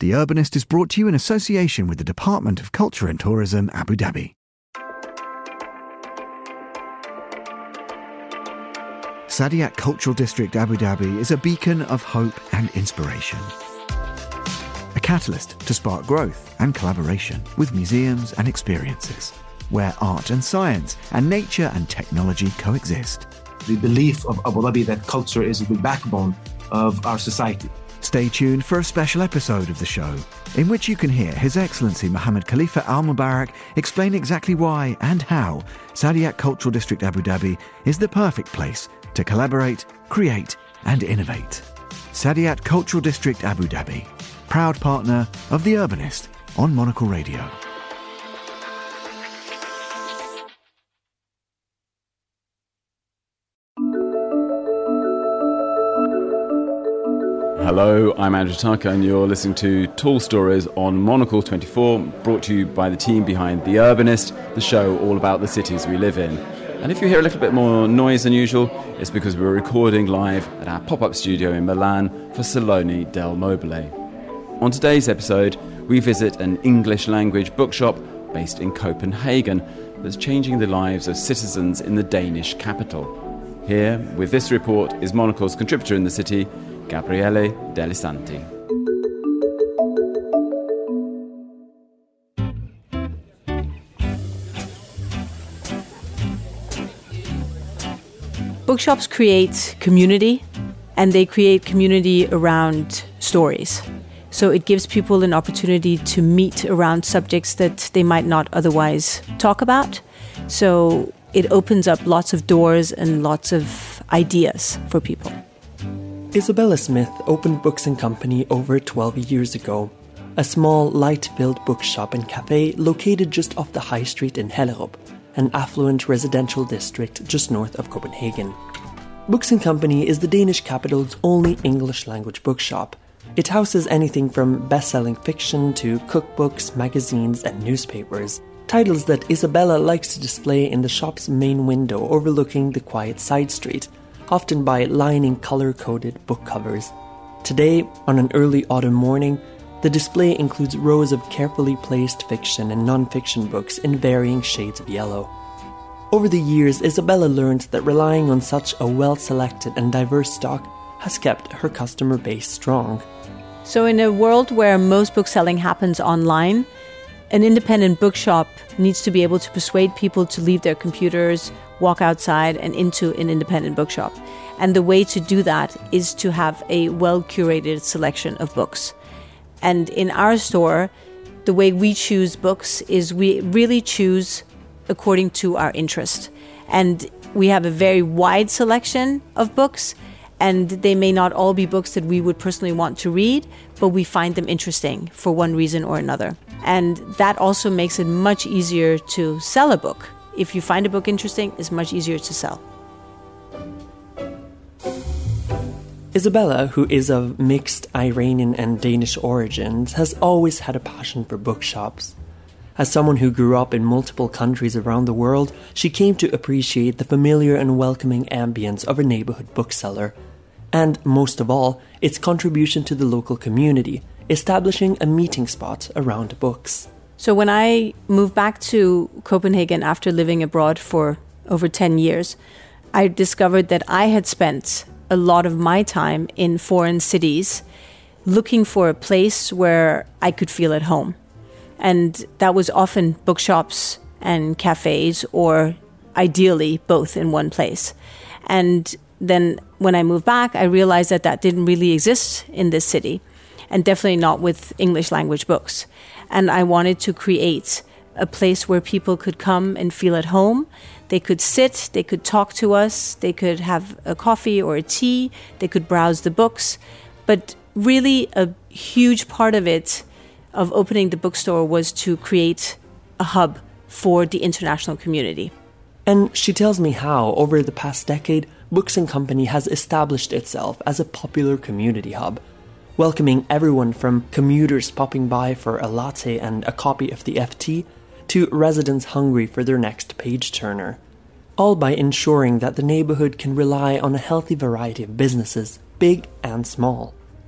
The Urbanist is brought to you in association with the Department of Culture and Tourism, Abu Dhabi. Saadiyat Cultural District Abu Dhabi is a beacon of hope and inspiration. A catalyst to spark growth and collaboration with museums and experiences, where art and science and nature and technology coexist. The belief of Abu Dhabi that culture is the backbone of our society. Stay tuned for a special episode of the show, in which you can hear His Excellency Mohammed Khalifa Al Mubarak explain exactly why and how Saadiyat Cultural District Abu Dhabi is the perfect place to collaborate, create and innovate. Saadiyat Cultural District Abu Dhabi, proud partner of The Urbanist on Monocle Radio. Hello, I'm Andrew Tucker and you're listening to Tall Stories on Monocle 24, brought to you by the team behind The Urbanist, the show all about the cities we live in. And if you hear a little bit more noise than usual, it's because we're recording live at our pop-up studio in Milan for Salone del Mobile. On today's episode, we visit an English language bookshop based in Copenhagen that's changing the lives of citizens in the Danish capital. Here, with this report, is Monocle's contributor in the city, Gabriele Delisanti. Bookshops create community, and they create community around stories. So it gives people an opportunity to meet around subjects that they might not otherwise talk about. So it opens up lots of doors and lots of ideas for people. Isabella Smith opened Books & Company over 12 years ago, a small, light-filled bookshop and cafe located just off the High Street in Hellerup, an affluent residential district just north of Copenhagen. Books & Company is the Danish capital's only English-language bookshop. It houses anything from best-selling fiction to cookbooks, magazines and newspapers, titles that Isabella likes to display in the shop's main window overlooking the quiet side street, often by lining color-coded book covers. Today, on an early autumn morning, the display includes rows of carefully placed fiction and non-fiction books in varying shades of yellow. Over the years, Isabella learned that relying on such a well-selected and diverse stock has kept her customer base strong. So in a world where most book selling happens online, an independent bookshop needs to be able to persuade people to leave their computers, walk outside and into an independent bookshop. And the way to do that is to have a well-curated selection of books. And in our store, the way we choose books is we really choose according to our interest. And we have a very wide selection of books, and they may not all be books that we would personally want to read, but we find them interesting for one reason or another. And that also makes it much easier to sell a book. If you find a book interesting, it's much easier to sell. Isabella, who is of mixed Iranian and Danish origins, has always had a passion for bookshops. As someone who grew up in multiple countries around the world, she came to appreciate the familiar and welcoming ambience of a neighborhood bookseller, and, most of all, its contribution to the local community, establishing a meeting spot around books. So when I moved back to Copenhagen after living abroad for over 10 years, I discovered that I had spent a lot of my time in foreign cities looking for a place where I could feel at home. And that was often bookshops and cafes, or ideally both in one place. And then when I moved back, I realized that that didn't really exist in this city, and definitely not with English language books. And I wanted to create a place where people could come and feel at home. They could sit, they could talk to us, they could have a coffee or a tea, they could browse the books. But really a huge part of it, of opening the bookstore, was to create a hub for the international community. And she tells me how, over the past decade, Books & Company has established itself as a popular community hub, welcoming everyone from commuters popping by for a latte and a copy of the FT to residents hungry for their next page-turner, all by ensuring that the neighborhood can rely on a healthy variety of businesses, big and small.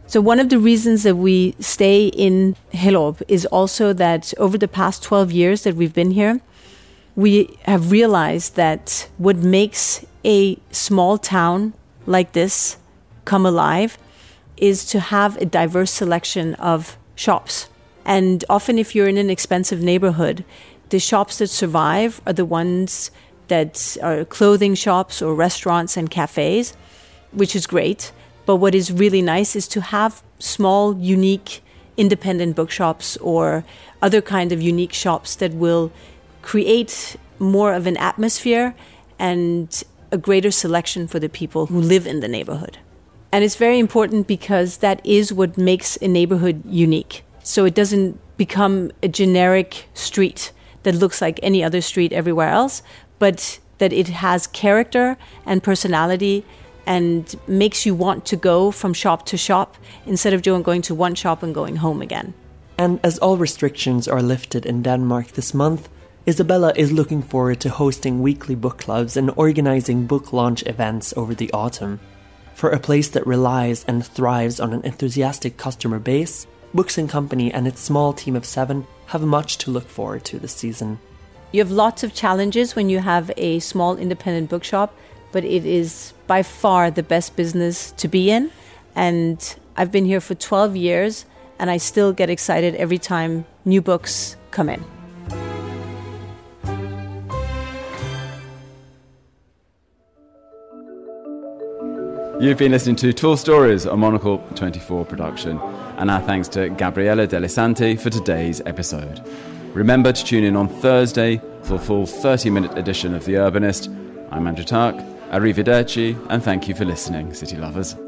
So one of the reasons that we stay in Hellerup is also that over the past 12 years that we've been here, we have realized that what makes a small town like this come alive is to have a diverse selection of shops. And often if you're in an expensive neighborhood, the shops that survive are the ones that are clothing shops or restaurants and cafes, which is great. But what is really nice is to have small, unique, independent bookshops or other kind of unique shops that will create more of an atmosphere and a greater selection for the people who live in the neighborhood. And it's very important because that is what makes a neighborhood unique. So it doesn't become a generic street that looks like any other street everywhere else, but that it has character and personality and makes you want to go from shop to shop instead of going to one shop and going home again. And as all restrictions are lifted in Denmark this month, Isabella is looking forward to hosting weekly book clubs and organising book launch events over the autumn. For a place that relies and thrives on an enthusiastic customer base, Books & Company and its small team of 7 have much to look forward to this season. You have lots of challenges when you have a small independent bookshop, but it is by far the best business to be in. And I've been here for 12 years, and I still get excited every time new books come in. You've been listening to Tall Stories, a Monocle 24 production. And our thanks to Gabriele Delisanti for today's episode. Remember to tune in on Thursday for a full 30-minute edition of The Urbanist. I'm Andrew Tark. Arrivederci, and thank you for listening, City Lovers.